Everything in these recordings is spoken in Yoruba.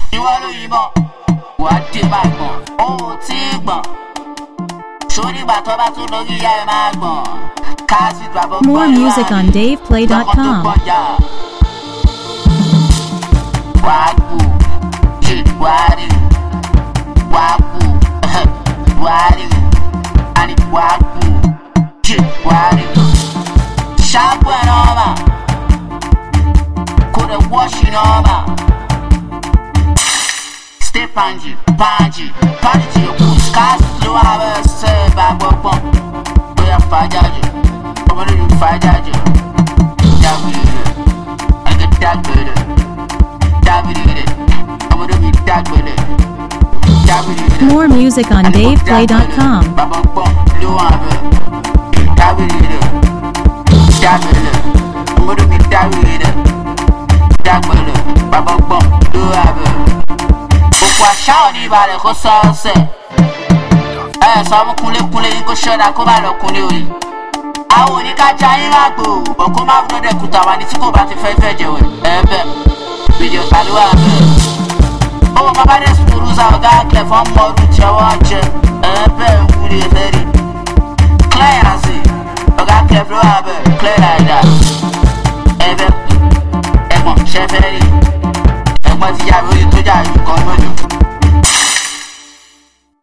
ìwọ ló yìnbọn wà á dé máa gbọ̀n ó tí gbọ̀n sórí ìgbà tó bá tún lórí ìyá ẹ máa gbọ̀n káàsì gbàgbọ́ gbọ́n. More music on DavePlay.com. wà á kú wà á rí wà á kú wà á rí àní wà á kú wà á rí ṣáàpù ẹ̀ náà mà kò lè wọ́ọ̀ṣì náà mà. Stay panji, panji to your push. Cast slow hours, say back up. We are Fajajo. I'm gonna do Fajajo. David, I get that with it. David, I'm gonna be that with it. David, more music on DavePlay.com. Baba Pop, Blue Hammer. David, I'm gonna be David. Baba Pop, Blue Hammer. Wa shaoni bale ko sose so mo kunle yin ko shoda ko ba lo kunle ori awo ni ka ja yin agbo bo ko ma no de kuta wa ni tí kò bá ti fẹ́ jẹ we be video saluwa be o baba de spuruza ga ke fo mo ru ti o je be wuri leri clearance o ga ke flo abe clear like that be e mo se feri e mo ti ja ori to ja yu kan mo.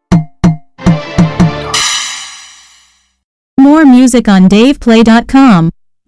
More music on DavePlay.com.